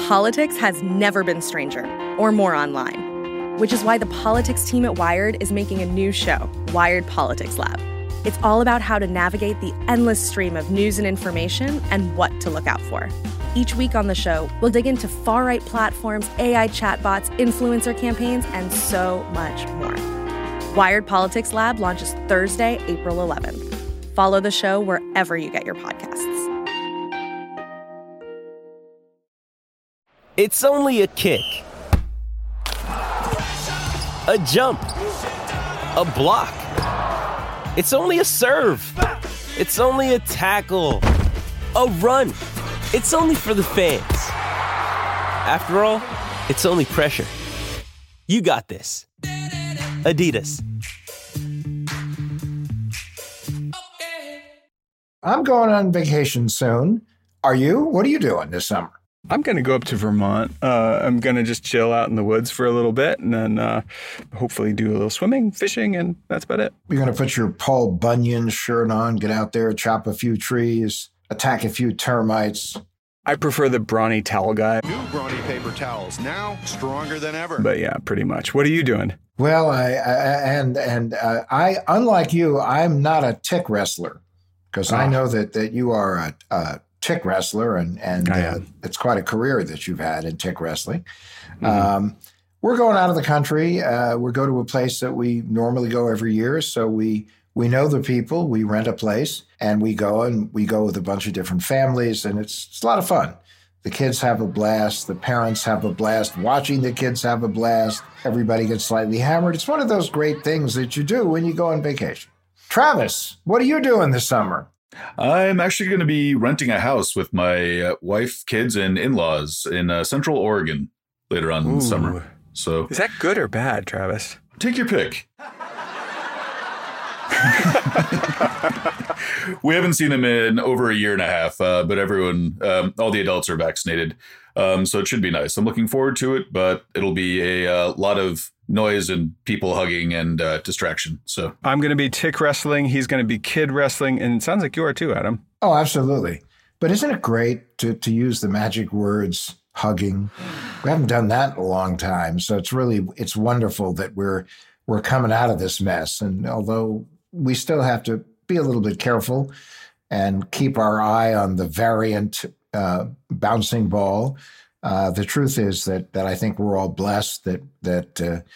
Politics has never been stranger or more online, which is why the politics team at Wired is making a new show, Wired Politics Lab. It's all about how to navigate the endless stream of news and information and what to look out for. Each week on the show, we'll dig into far-right platforms, AI chatbots, influencer campaigns, and so much more. Wired Politics Lab launches Thursday, April 11th. Follow the show wherever you get your podcasts. It's only a kick, a jump, a block. It's only a serve. It's only a tackle, a run. It's only for the fans. After all, it's only pressure. You got this. Adidas. I'm going on vacation soon. Are you? What are you doing this summer? I'm going to go up to Vermont. I'm going to just chill out in the woods for a little bit and then hopefully do a little swimming, fishing, and that's about it. You're going to put your Paul Bunyan shirt on, get out there, chop a few trees, attack a few termites. I prefer the Brawny towel guy. New Brawny paper towels, now stronger than ever. But yeah, pretty much. What are you doing? Well, I unlike you, I'm not a tick wrestler because I know that you are a tick wrestler, and it's quite a career that you've had in tick wrestling. Mm-hmm. We're going out of the country. We go to a place that we normally go every year. So we know the people. We rent a place and we go with a bunch of different families, and it's a lot of fun. The kids have a blast. The parents have a blast. Watching the kids have a blast. Everybody gets slightly hammered. It's one of those great things that you do when you go on vacation. Travis, what are you doing this summer? I'm actually going to be renting a house with my wife, kids, and in-laws in Central Oregon later on in the summer. So, is that good or bad, Travis? Take your pick. We haven't seen them in over a year and a half, but everyone, all the adults are vaccinated. So it should be nice. I'm looking forward to it, but it'll be a lot of noise and people hugging and distraction. So I'm going to be tick wrestling. He's going to be kid wrestling. And it sounds like you are too, Adam. Oh, absolutely. But isn't it great to use the magic words hugging? We haven't done that in a long time. So it's wonderful that we're coming out of this mess. And although we still have to be a little bit careful and keep our eye on the variant bouncing ball, the truth is that I think we're all blessed that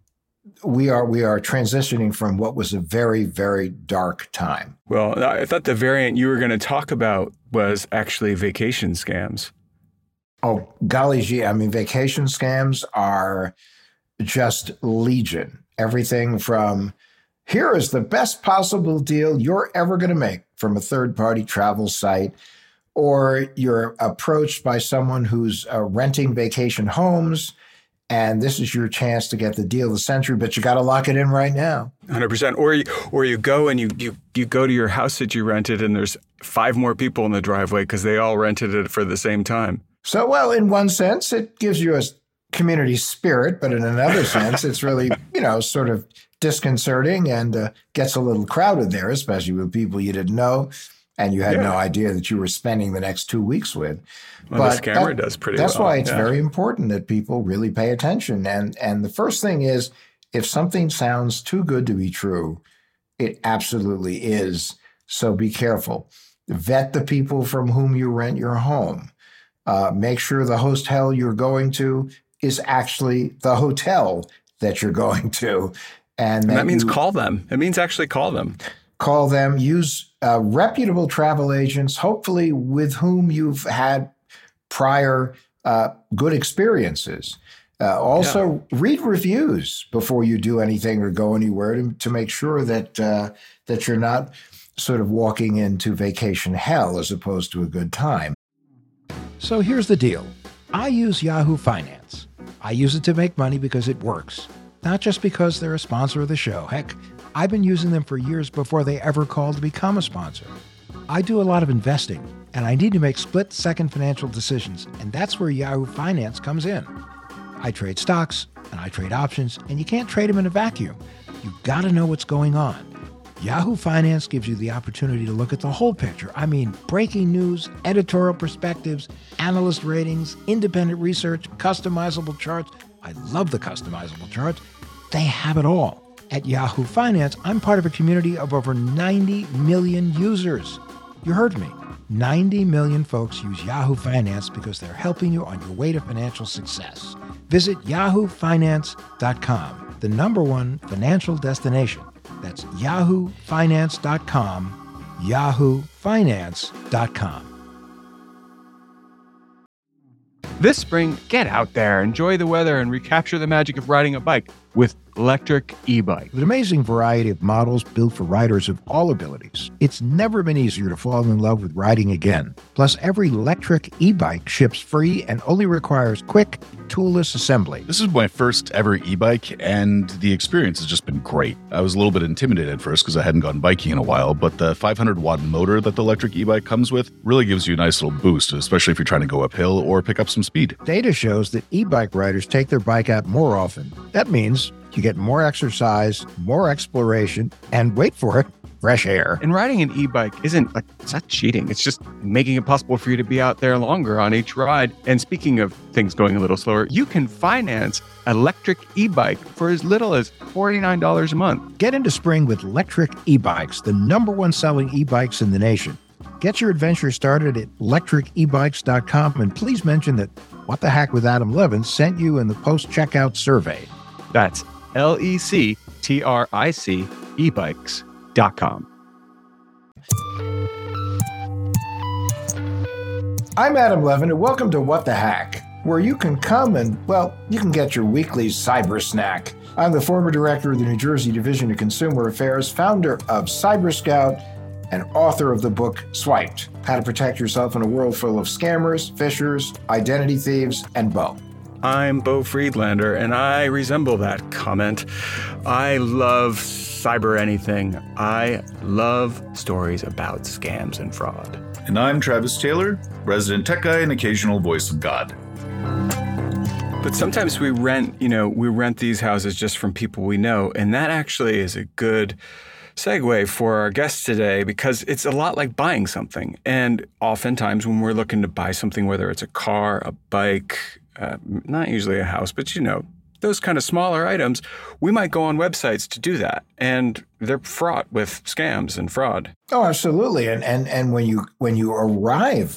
we are transitioning from what was a very, very dark time. Well, I thought the variant you were going to talk about was actually vacation scams. Oh, golly gee. I mean, vacation scams are just legion. Everything from, here is the best possible deal you're ever going to make from a third-party travel site, or you're approached by someone who's renting vacation homes, and this is your chance to get the deal of the century, but you got to lock it in right now. 100%. Or you go and you go to your house that you rented, and there's 5 more people in the driveway because they all rented it for the same time. So, well, in one sense, it gives you a community spirit, but in another sense, it's really, sort of disconcerting and gets a little crowded there, especially with people you didn't know and you had no idea that you were spending the next 2 weeks with. Well, but the scammer does pretty well. That's why it's very important that people really pay attention. And the first thing is, if something sounds too good to be true, it absolutely is. So be careful. Vet the people from whom you rent your home. Make sure the hostel you're going to is actually the hotel that you're going to. And that means call them. It means actually call them. Call them. Use reputable travel agents, hopefully with whom you've had prior good experiences. Also, read reviews before you do anything or go anywhere to make sure that that you're not sort of walking into vacation hell as opposed to a good time. So here's the deal. I use Yahoo Finance. I use it to make money because it works, not just because they're a sponsor of the show. Heck, I've been using them for years before they ever called to become a sponsor. I do a lot of investing, and I need to make split-second financial decisions, and that's where Yahoo Finance comes in. I trade stocks, and I trade options, and you can't trade them in a vacuum. You've got to know what's going on. Yahoo Finance gives you the opportunity to look at the whole picture. I mean, breaking news, editorial perspectives, analyst ratings, independent research, customizable charts. I love the customizable charts. They have it all. At Yahoo Finance, I'm part of a community of over 90 million users. You heard me. 90 million folks use Yahoo Finance because they're helping you on your way to financial success. Visit yahoofinance.com, the #1 financial destination. That's yahoofinance.com, yahoofinance.com. This spring, get out there, enjoy the weather, and recapture the magic of riding a bike with electric e-bike. With an amazing variety of models built for riders of all abilities, it's never been easier to fall in love with riding again. Plus, every electric e-bike ships free and only requires quick, toolless assembly. This is my first ever e-bike, and the experience has just been great. I was a little bit intimidated at first because I hadn't gone biking in a while, but the 500-watt motor that the electric e-bike comes with really gives you a nice little boost, especially if you're trying to go uphill or pick up some speed. Data shows that e-bike riders take their bike out more often. That means you get more exercise, more exploration, and wait for it, fresh air. And riding an e-bike it's not cheating. It's just making it possible for you to be out there longer on each ride. And speaking of things going a little slower, you can finance electric e-bike for as little as $49 a month. Get into spring with electric e-bikes, the #1 selling e-bikes in the nation. Get your adventure started at electricebikes.com, and please mention that What the Hack with Adam Levin sent you in the post-checkout survey. That's LECTRIC ebikes.com. I'm Adam Levin, and welcome to What the Hack, where you can come and, you can get your weekly cyber snack. I'm the former director of the New Jersey Division of Consumer Affairs, founder of Cyber Scout, and author of the book Swiped: How to Protect Yourself in a World Full of Scammers, Phishers, Identity Thieves, and Bo. I'm Bo Friedlander, and I resemble that comment. I love cyber anything. I love stories about scams and fraud. And I'm Travis Taylor, resident tech guy and occasional voice of God. But sometimes we rent these houses just from people we know, and that actually is a good segue for our guest today, because it's a lot like buying something. And oftentimes when we're looking to buy something, whether it's a car, a bike, not usually a house, but those kind of smaller items, we might go on websites to do that. And they're fraught with scams and fraud. Oh, absolutely. And when you arrive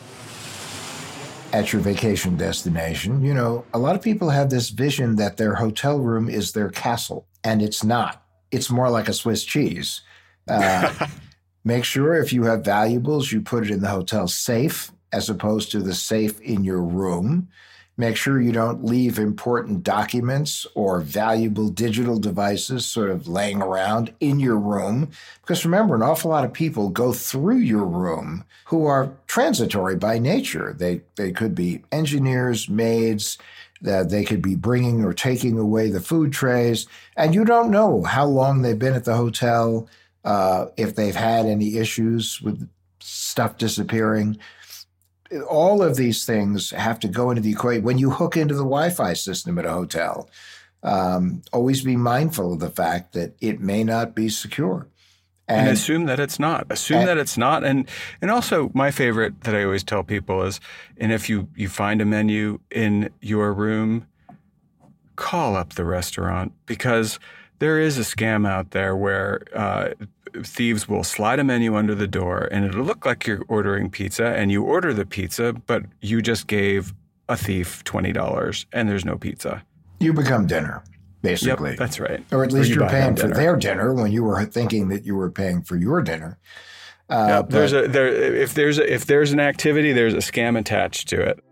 at your vacation destination, a lot of people have this vision that their hotel room is their castle, and it's not. It's more like a Swiss cheese. Make sure if you have valuables, you put it in the hotel safe as opposed to the safe in your room. Make sure you don't leave important documents or valuable digital devices sort of laying around in your room. Because remember, an awful lot of people go through your room who are transitory by nature. They could be engineers, maids, they could be bringing or taking away the food trays, and you don't know how long they've been at the hotel, if they've had any issues with stuff disappearing. All of these things have to go into the equation. When you hook into the Wi-Fi system at a hotel, always be mindful of the fact that it may not be secure. And assume that it's not. That it's not. And also, my favorite that I always tell people is, and if you find a menu in your room, call up the restaurant, because there is a scam out there where thieves will slide a menu under the door, and it'll look like you're ordering pizza, and you order the pizza, but you just gave a thief $20 and there's no pizza. You become dinner, basically. Yep, that's right. Or at least you're paying for their dinner when you were thinking that you were paying for your dinner. Yep, if there's an activity, there's a scam attached to it.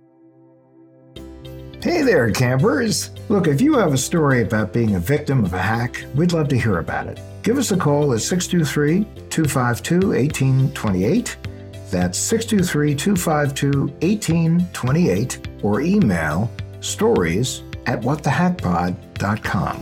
Hey there, campers. Look, if you have a story about being a victim of a hack, we'd love to hear about it. Give us a call at 623-252-1828. That's 623-252-1828, or email stories@whatthehackpod.com.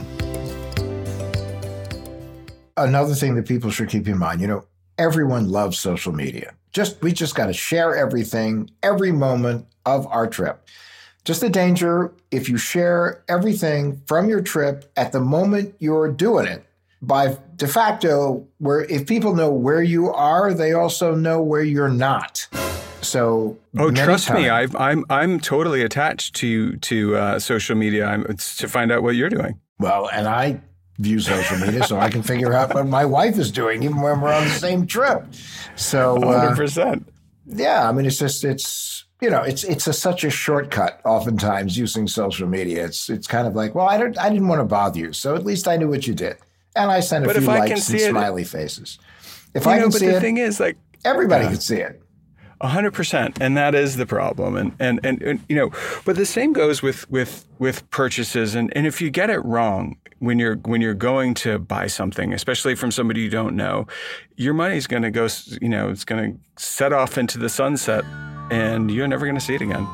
Another thing that people should keep in mind, everyone loves social media. We just got to share everything, every moment of our trip. Just the danger, if you share everything from your trip at the moment you're doing it, by de facto, where if people know where you are, they also know where you're not. So, trust me, I'm totally attached to social media. It's to find out what you're doing. Well, and I view social media so I can figure out what my wife is doing, even when we're on the same trip. So, 100%. Yeah, I mean, it's such a shortcut. Oftentimes, using social media, it's kind of like, well, I didn't want to bother you, so at least I knew what you did, and I sent a few likes and smiley faces. If I can see it, the thing is, like, everybody can see it. 100%, and that is the problem, and but the same goes with purchases, and if you get it wrong when you're going to buy something, especially from somebody you don't know, your money's going to go, it's going to set off into the sunset, and you're never going to see it again.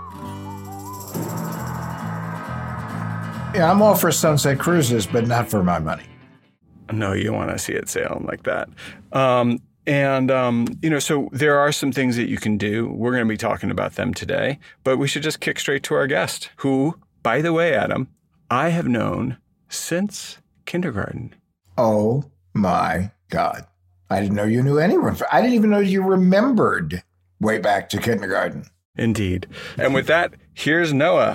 Yeah, I'm all for sunset cruises, but not for my money. No, you want to see it sail like that. So there are some things that you can do. We're going to be talking about them today, but we should just kick straight to our guest, who, by the way, Adam, I have known since kindergarten. Oh my God. I didn't know you knew anyone. I didn't even know you remembered way back to kindergarten. Indeed. And with that, here's Noah.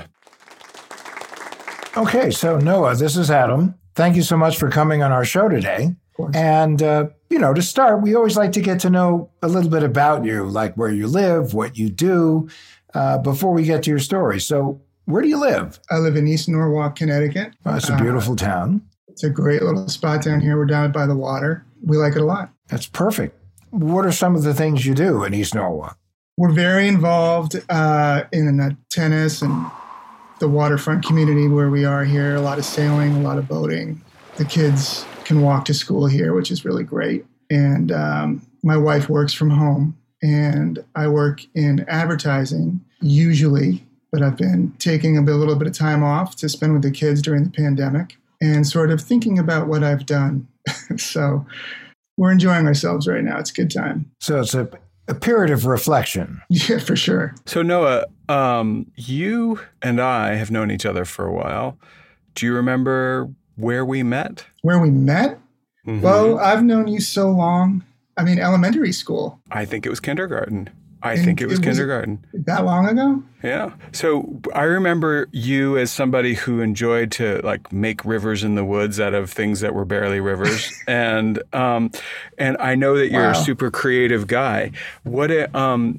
Okay, so Noah, this is Adam. Thank you so much for coming on our show today. And, to start, we always like to get to know a little bit about you, like where you live, what you do, before we get to your story. So where do you live? I live in East Norwalk, Connecticut. Oh, it's a beautiful town. It's a great little spot down here. We're down by the water. We like it a lot. That's perfect. What are some of the things you do in East Norwalk? We're very involved in tennis and the waterfront community where we are here. A lot of sailing, a lot of boating. The kids can walk to school here, which is really great. And my wife works from home, and I work in advertising usually, but I've been taking a little bit of time off to spend with the kids during the pandemic and sort of thinking about what I've done. So we're enjoying ourselves right now. It's a good time. So it's a period of reflection. Yeah, for sure. So Noah, you and I have known each other for a while. Do you remember where we met? Where we met? Mm-hmm. Well, I've known you so long. I mean, elementary school. I think it was kindergarten. I think it was kindergarten. That long ago? Yeah. So I remember you as somebody who enjoyed to make rivers in the woods out of things that were barely rivers, and I know that you're a super creative guy. How is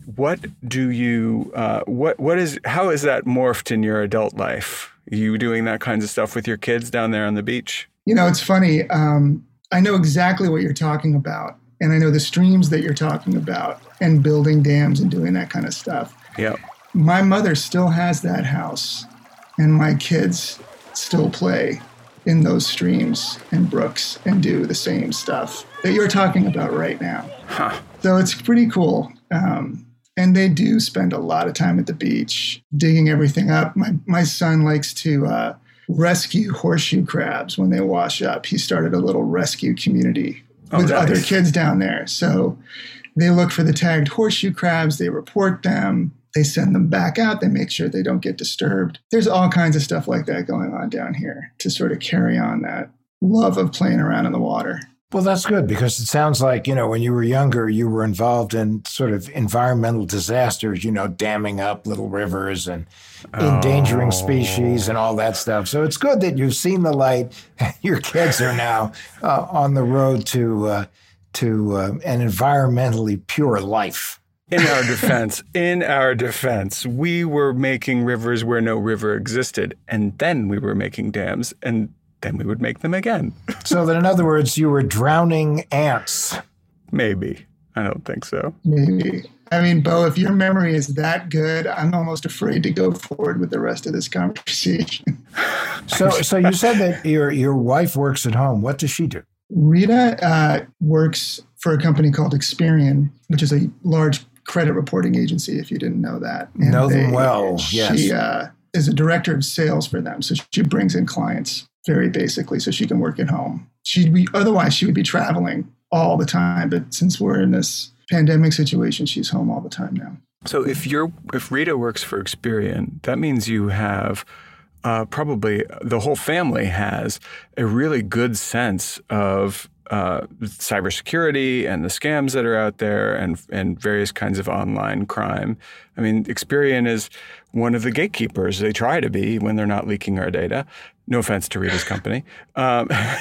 that morphed in your adult life? You doing that kinds of stuff with your kids down there on the beach? It's funny. I know exactly what you're talking about. And I know the streams that you're talking about and building dams and doing that kind of stuff. Yeah. My mother still has that house, and my kids still play in those streams and brooks and do the same stuff that you're talking about right now. Huh. So it's pretty cool. And they do spend a lot of time at the beach digging everything up. My son likes to rescue horseshoe crabs when they wash up. He started a little rescue community with other kids down there. So they look for the tagged horseshoe crabs, they report them, they send them back out, they make sure they don't get disturbed. There's all kinds of stuff like that going on down here to sort of carry on that love of playing around in the water. Well, that's good, because it sounds like, when you were younger, you were involved in sort of environmental disasters, damming up little rivers and endangering species and all that stuff. So it's good that you've seen the light. Your kids are now on the road to an environmentally pure life. In our defense, we were making rivers where no river existed, and then we were making dams, and then we would make them again. So that, in other words, you were drowning ants. Maybe. I don't think so. Maybe. I mean, Bo, if your memory is that good, I'm almost afraid to go forward with the rest of this conversation. So you said that your wife works at home. What does she do? Rita works for a company called Experian, which is a large credit reporting agency, if you didn't know that. And know them well, yes. She is a director of sales for them. So she brings in clients very basically so she can work at home. Otherwise she would be traveling all the time. But since we're in this pandemic situation, she's home all the time now. So if Rita works for Experian, that means you have probably the whole family has a really good sense of cybersecurity and the scams that are out there and various kinds of online crime. I mean, Experian is one of the gatekeepers. They try to be when they're not leaking our data. No offense to Rita's company. No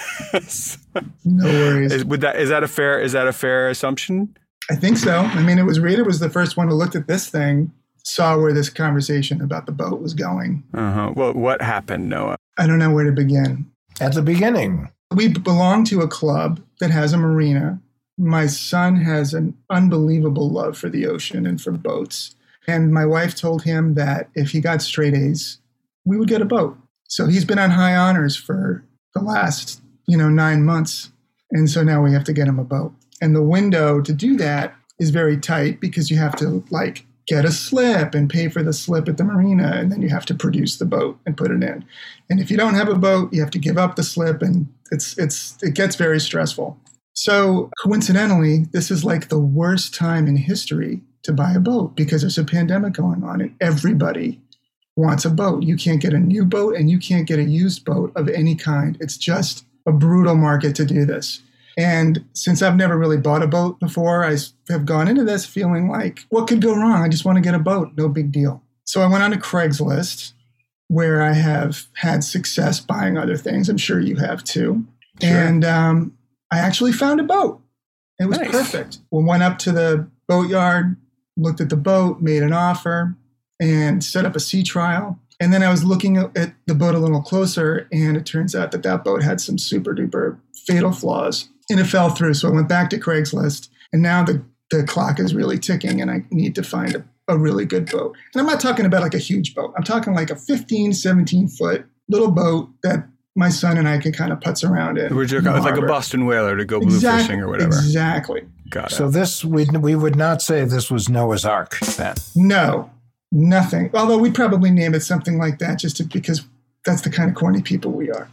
worries. Is that a fair assumption? I think so. I mean, Rita was the first one who looked at this thing, saw where this conversation about the boat was going. Well, what happened, Noah? I don't know where to begin. At the beginning. We belong to a club that has a marina. My son has an unbelievable love for the ocean and for boats. And my wife told him that if he got straight A's, we would get a boat. So he's been on high honors for the last, 9 months. And so now we have to get him a boat. And the window to do that is very tight because you have to get a slip and pay for the slip at the marina. And then you have to produce the boat and put it in. And if you don't have a boat, you have to give up the slip, and it gets very stressful. So coincidentally, this is like the worst time in history to buy a boat because there's a pandemic going on and everybody wants a boat. You can't get a new boat and you can't get a used boat of any kind. It's just a brutal market to do this. And since I've never really bought a boat before, I have gone into this feeling like, what could go wrong? I just want to get a boat. No big deal. So I went on to Craigslist, where I have had success buying other things. I'm sure you have too. Sure. And I actually found a boat. It was perfect. We went up to the boatyard, looked at the boat, made an offer, and set up a sea trial. And then I was looking at the boat a little closer, and it turns out that boat had some super duper fatal flaws, and it fell through. So I went back to Craigslist, and now the clock is really ticking, and I need to find a really good boat. And I'm not talking about like a huge boat. I'm talking like a 15, 17-foot little boat that my son and I can kind of putz around in. We're joking, like a Boston whaler to go blue fishing or whatever. Exactly. Got it. So this, we would not say this was Noah's Ark then? No, nothing. Although we'd probably name it something like that because that's the kind of corny people we are.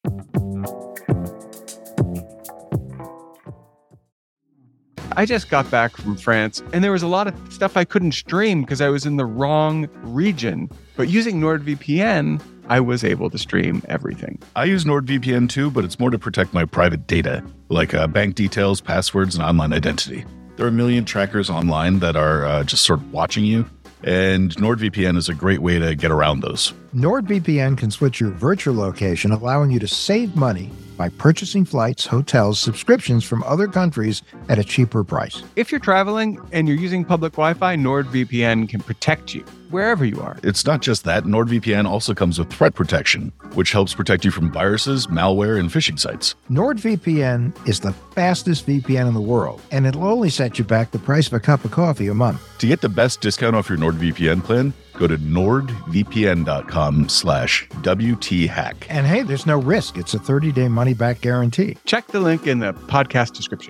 I just got back from France, and there was a lot of stuff I couldn't stream because I was in the wrong region. But using NordVPN, I was able to stream everything. I use NordVPN too, but it's more to protect my private data, like bank details, passwords, and online identity. There are a million trackers online that are just sort of watching you, and NordVPN is a great way to get around those. NordVPN can switch your virtual location, allowing you to save money by purchasing flights, hotels, subscriptions from other countries at a cheaper price. If you're traveling and you're using public Wi-Fi, NordVPN can protect you wherever you are. It's not just that. NordVPN also comes with threat protection, which helps protect you from viruses, malware, and phishing sites. NordVPN is the fastest VPN in the world, and it'll only set you back the price of a cup of coffee a month. To get the best discount off your NordVPN plan, go to nordvpn.com/WTHack. And hey, there's no risk. It's a 30-day money-back guarantee. Check the link in the podcast description.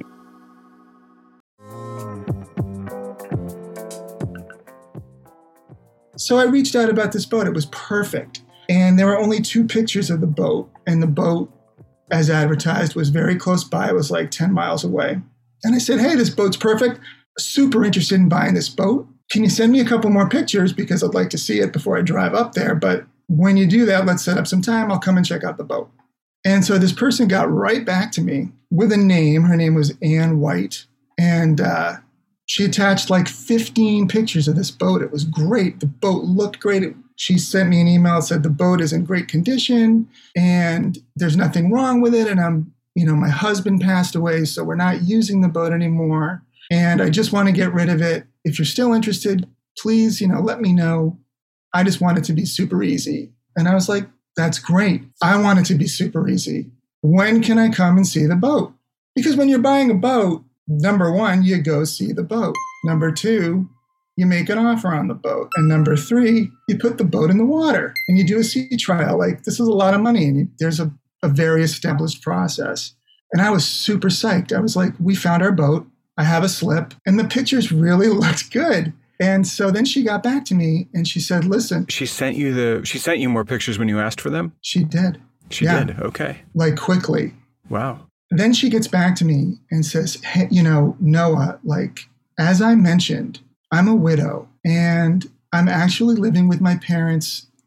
So I reached out about this boat. It was perfect. And there were only 2 pictures of the boat. And the boat, as advertised, was very close by. It was like 10 miles away. And I said, hey, this boat's perfect. Super interested in buying this boat. Can you send me a couple more pictures because I'd like to see it before I drive up there. But when you do that, let's set up some time. I'll come and check out the boat. And so this person got right back to me with a name. Her name was Ann White. And she attached like 15 pictures of this boat. It was great. The boat looked great. She sent me an email that said the boat is in great condition and there's nothing wrong with it. And my husband passed away, so we're not using the boat anymore. And I just want to get rid of it. If you're still interested, please, let me know. I just want it to be super easy. And I was like, that's great. I want it to be super easy. When can I come and see the boat? Because when you're buying a boat, number 1, you go see the boat. Number 2, you make an offer on the boat. And number 3, you put the boat in the water and you do a sea trial. Like, this is a lot of money, and there's a very established process. And I was super psyched. I was like, we found our boat. I have a slip, and the pictures really looked good. And so then she got back to me and she said, listen. She sent you more pictures when you asked for them? She did. She did. Okay. Like, quickly. Wow. Then she gets back to me and says, hey, Noah, like, as I mentioned, I'm a widow and I'm actually living with my parents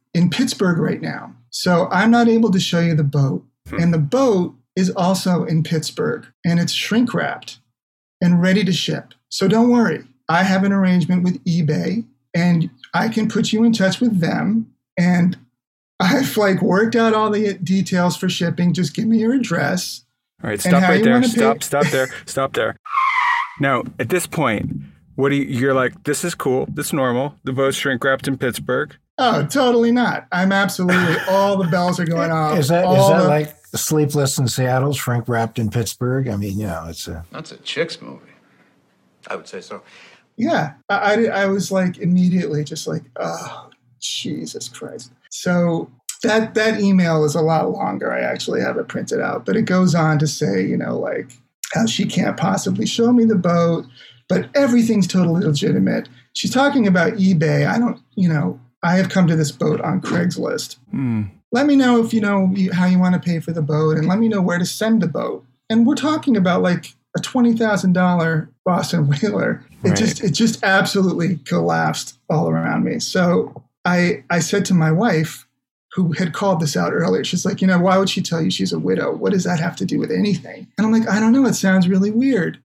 in Pittsburgh right now. So I'm not able to show you the boat. And the boat is also in Pittsburgh, and it's shrink wrapped and ready to ship. So don't worry. I have an arrangement with eBay, and I can put you in touch with them. And I've worked out all the details for shipping. Just give me your address. All right, stop right there. Stop there. Now, at this point, you're like, this is cool. This is normal. The boat's shrink wrapped in Pittsburgh. Oh, totally not. I'm absolutely, all the bells are going off. Is that like Sleepless in Seattle, shrink wrapped in Pittsburgh? I mean, That's a chick's movie. I would say so. Yeah. I was immediately just oh, Jesus Christ. So that email is a lot longer. I actually have it printed out, but it goes on to say, how she can't possibly show me the boat, but everything's totally legitimate. She's talking about eBay. I have come to this boat on Craigslist. Let me know if how you want to pay for the boat, and let me know where to send the boat. And we're talking about a $20,000 Boston whaler. Right. It just absolutely collapsed all around me. So I said to my wife, who had called this out earlier, she's like, why would she tell you she's a widow? What does that have to do with anything? And I'm like, I don't know. It sounds really weird.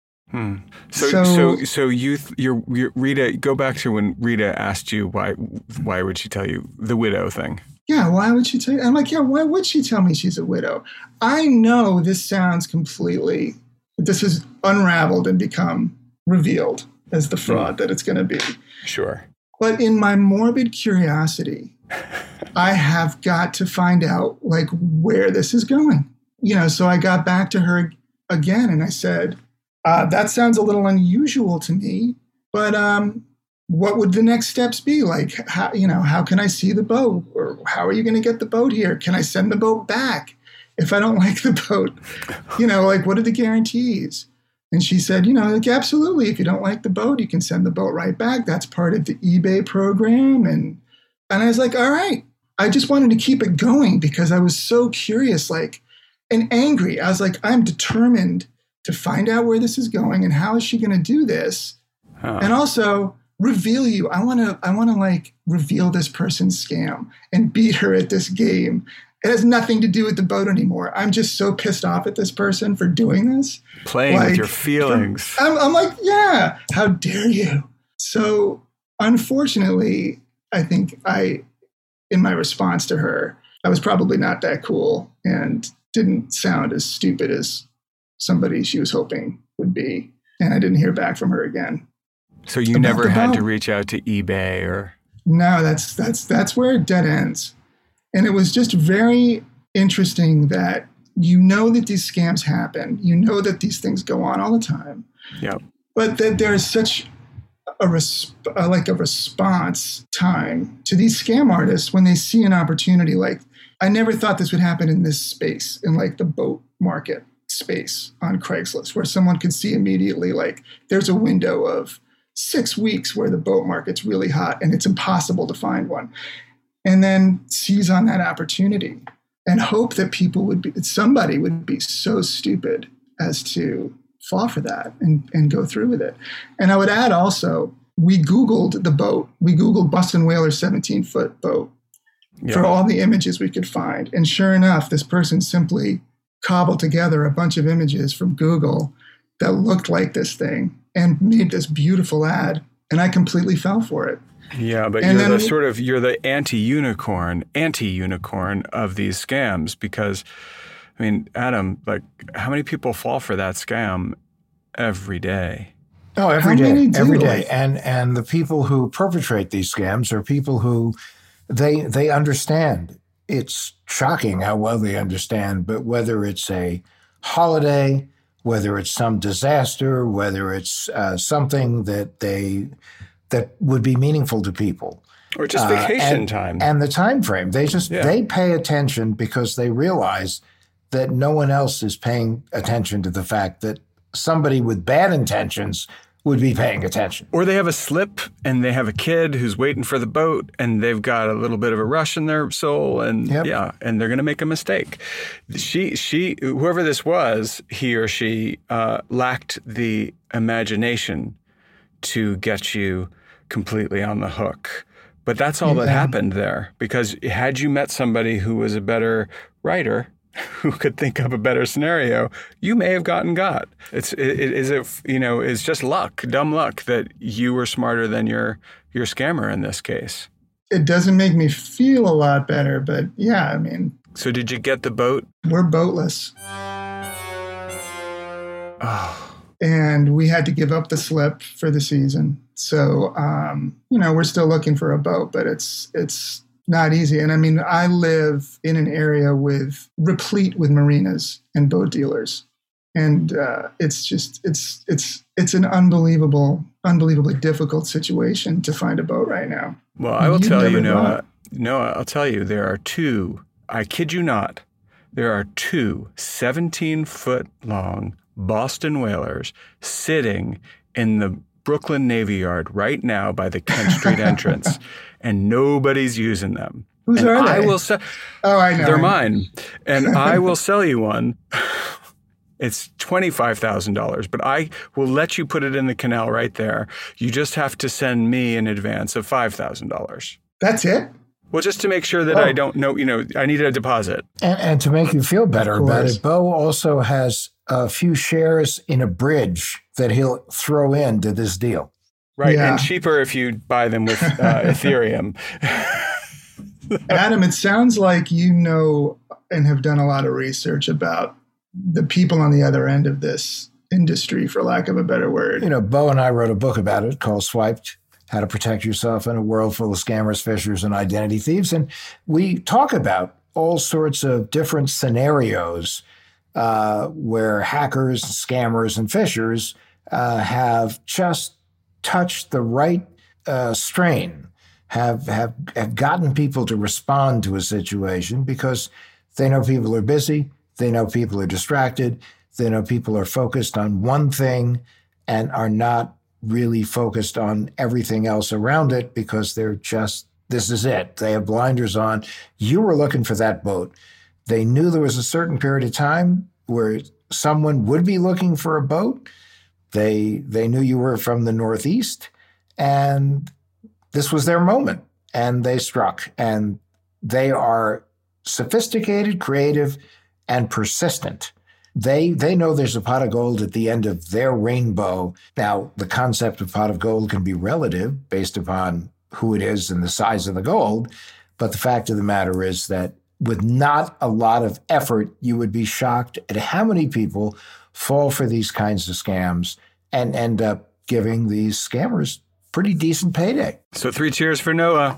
So you're Rita, go back to when Rita asked you why would she tell you the widow thing? Yeah, why would she tell you? I'm like, yeah, why would she tell me she's a widow? I know this sounds this is unraveled and become revealed as the fraud that it's going to be. Sure. But in my morbid curiosity, I have got to find out where this is going. So I got back to her again and I said, that sounds a little unusual to me, but what would the next steps be? How can I see the boat? Or how are you going to get the boat here? Can I send the boat back if I don't like the boat? What are the guarantees? And she said, absolutely. If you don't like the boat, you can send the boat right back. That's part of the eBay program. And I was like, all right. I just wanted to keep it going because I was so curious, and angry. I was like, I'm determined to find out where this is going and how is she going to do this? And also reveal you. I want to reveal this person's scam and beat her at this game. It has nothing to do with the boat anymore. I'm just so pissed off at this person for doing this. Playing with your feelings. I'm like, yeah, how dare you? So unfortunately, I think in my response to her, I was probably not that cool and didn't sound as stupid as somebody she was hoping would be. And I didn't hear back from her again. So you never had to reach out to eBay or? No, that's where it dead ends. And it was just very interesting that that these scams happen. That these things go on all the time. Yeah. But that there is such a response time to these scam artists when they see an opportunity. I never thought this would happen in this space, in the boat market space on Craigslist, where someone could see immediately, there's a window of 6 weeks where the boat market's really hot and it's impossible to find one. And then seize on that opportunity and hope that somebody would be so stupid as to fall for that and go through with it. And I would add also, we Googled the boat. We Googled Boston Whaler 17-foot boat for all the images we could find. And sure enough, this person simply cobbled together a bunch of images from Google that looked like this thing and made this beautiful ad. And I completely fell for it. Yeah, but you're the anti-unicorn of these scams because, Adam, how many people fall for that scam every day? Oh, every day. And the people who perpetrate these scams are people who they understand. It's shocking how well they understand, but whether it's a holiday, whether it's some disaster, whether it's something that would be meaningful to people. Or just vacation time. And the time frame. They pay attention because they realize that no one else is paying attention to the fact that somebody with bad intentions would be paying attention. Or they have a slip and they have a kid who's waiting for the boat and they've got a little bit of a rush in their soul and and they're going to make a mistake. She, whoever this was, he or she lacked the imagination to get you completely on the hook But that's all that happened there, because had you met somebody who was a better writer, who could think up a better scenario, you may have got. It's just luck, dumb luck, that you were smarter than your scammer in this case. It doesn't make me feel a lot better, but yeah, I mean. So did you get the boat? We're boatless. Oh. And we had to give up the slip for the season. So, we're still looking for a boat, but it's not easy. And I mean, I live in an area replete with marinas and boat dealers. And it's an unbelievably difficult situation to find a boat right now. Well, I will tell you, Noah, I'll tell you, there are two, I kid you not, there are two 17-foot long Boston whalers sitting in the Brooklyn Navy Yard right now by the Kent Street entrance, and nobody's using them. Whose are they? I know. They're mine. And I will sell you one. It's $25,000, but I will let you put it in the canal right there. You just have to send me an advance of $5,000. That's it? Well, just to make sure that I don't know, I need a deposit. And to make you feel better about it, Bo also has a few shares in a bridge that he'll throw into this deal. Right, and cheaper if you buy them with Ethereum. Adam, it sounds like you know and have done a lot of research about the people on the other end of this industry, for lack of a better word. Bo and I wrote a book about it called Swiped: How to Protect Yourself in a World Full of Scammers, Fishers, and Identity Thieves. And we talk about all sorts of different scenarios where hackers, scammers, and fishers have just touched the right strain, have gotten people to respond to a situation because they know people are busy, they know people are distracted, they know people are focused on one thing and are not really focused on everything else around it because they're just, this is it. They have blinders on. You were looking for that boat. They knew there was a certain period of time where someone would be looking for a boat. They knew you were from the Northeast, and this was their moment, and they struck. And they are sophisticated, creative, and persistent. They know there's a pot of gold at the end of their rainbow. Now, the concept of pot of gold can be relative based upon who it is and the size of the gold, but the fact of the matter is that with not a lot of effort, you would be shocked at how many people fall for these kinds of scams and end up giving these scammers pretty decent payday. So 3 cheers for Noah.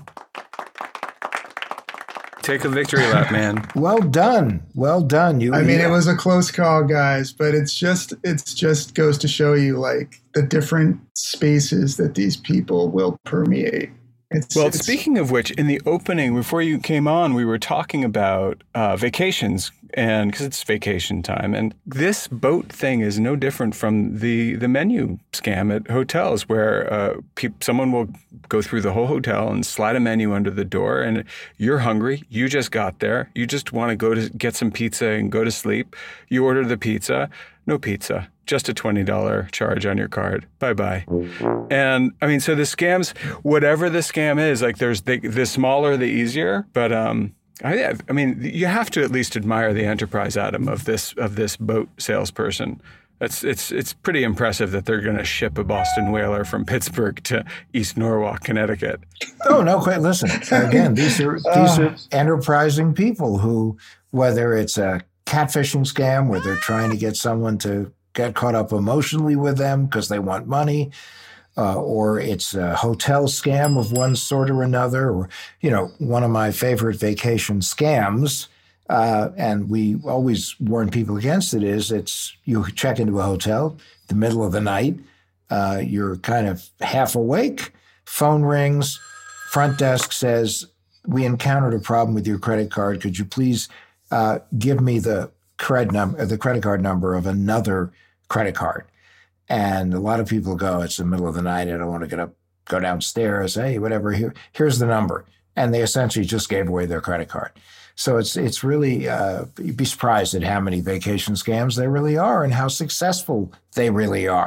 Take a victory lap, man. Well done. Well done. It was a close call, guys, but it's just goes to show you like the different spaces that these people will permeate. Speaking of which, in the opening, before you came on, we were talking about vacations, and because it's vacation time. And this boat thing is no different from the menu scam at hotels, where someone will go through the whole hotel and slide a menu under the door, and you're hungry. You just got there. You just want to go to get some pizza and go to sleep. You order the pizza. No pizza. Just a $20 charge on your card. Bye-bye. And I mean, so the scams, whatever the scam is, like the smaller, the easier. But I mean, you have to at least admire the enterprise, Adam, of this boat salesperson. It's pretty impressive that they're going to ship a Boston whaler from Pittsburgh to East Norwalk, Connecticut. Oh, no, quite. Listen, again, these are enterprising people who, whether it's a catfishing scam where they're trying to get someone to get caught up emotionally with them because they want money, or it's a hotel scam of one sort or another, or, one of my favorite vacation scams, and we always warn people against it, is you check into a hotel the middle of the night, you're kind of half awake, phone rings, front desk says, "We encountered a problem with your credit card. Could you please give me the credit card number of another credit card?" And a lot of people go, "It's the middle of the night. I don't want to get up, go downstairs. Hey, whatever. Here's the number." And they essentially just gave away their credit card. So it's really, you'd be surprised at how many vacation scams there really are and how successful they really are.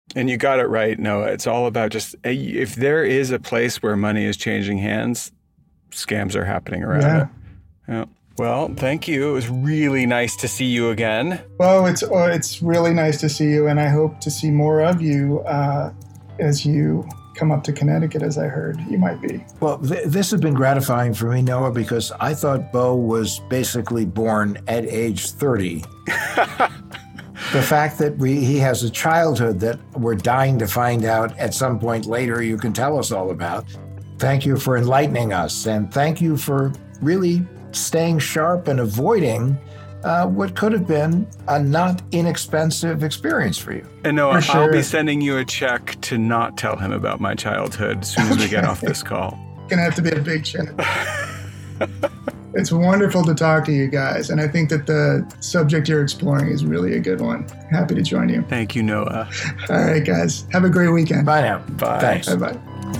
And you got it right, Noah. It's all about just, if there is a place where money is changing hands, scams are happening around it. Yeah. Well, thank you. It was really nice to see you again. Well, it's really nice to see you, and I hope to see more of you as you come up to Connecticut, as I heard you might be. Well, this has been gratifying for me, Noah, because I thought Bo was basically born at age 30. The fact that he has a childhood that we're dying to find out at some point later you can tell us all about. Thank you for enlightening us, and thank you for really staying sharp and avoiding what could have been a not inexpensive experience for you. And Noah, sure. I'll be sending you a check to not tell him about my childhood as soon as we get off this call. Gonna have to be a big check. It's wonderful to talk to you guys, and I think that the subject you're exploring is really a good one. Happy to join you. Thank you, Noah. All right, guys. Have a great weekend. Bye now. Bye. Thanks. Bye-bye.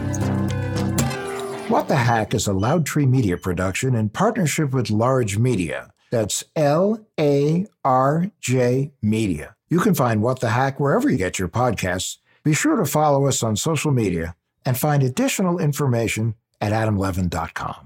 What the Hack is a Loud Tree Media production in partnership with Large Media. That's LARJ Media. You can find What the Hack wherever you get your podcasts. Be sure to follow us on social media and find additional information at adamlevin.com.